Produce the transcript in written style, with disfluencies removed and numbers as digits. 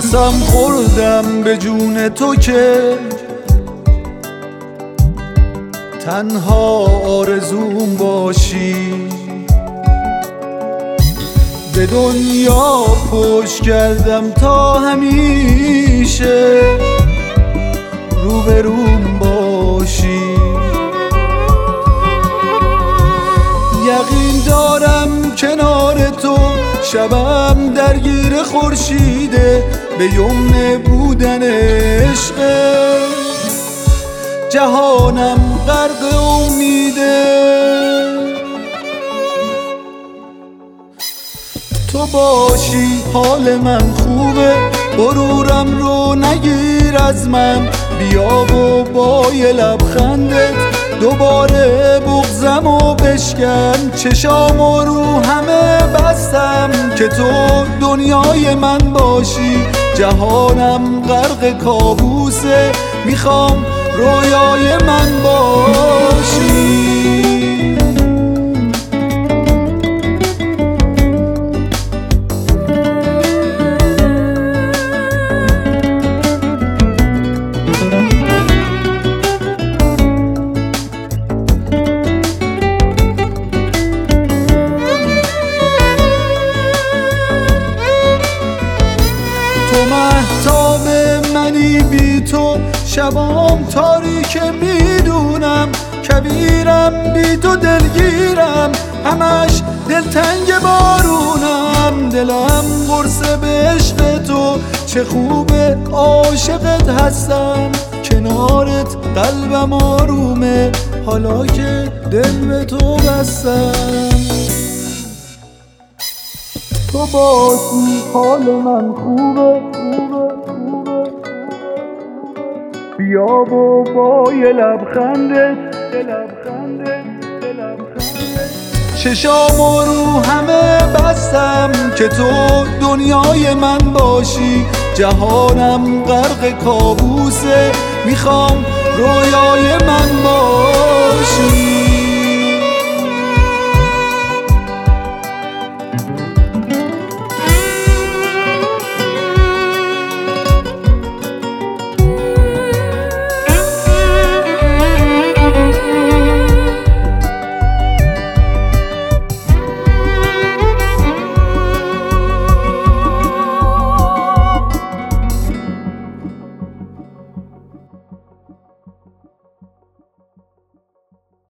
قسم خوردم به جون تو که تنها آرزوم باشی. به دنیا پشت کردم تا همیشه روبروم باشی. یقین دارم کنار تو شبم درگیر خورشیده، به یمن بودن عشق جهانم غرق امیده. تو باشی حال من خوبه، غرورم رو نگیر از من. بیا و با یه لبخندت دوباره بغضمو بشکن. چشامو رو همه بستم که تو دنیای من باشی. جهانم غرق کابوسه، میخوام رویای من باشی. تو مهتاب منی، بی تو شبام تاریک میدونم. کبیرم بی تو دلگیرم، همش دلتنگ بارونم. دلم قرصه به عشق تو، چه خوبه عاشقت هستم. کنارت قلبم آرومه، حالا که دل به تو بستم. تو باشی حال من خوبه، بیا و با یه لبخندت چشامو رو همه بستم که تو دنیای من باشی. جهانم غرق کابوسه، میخوام رویای من باشی.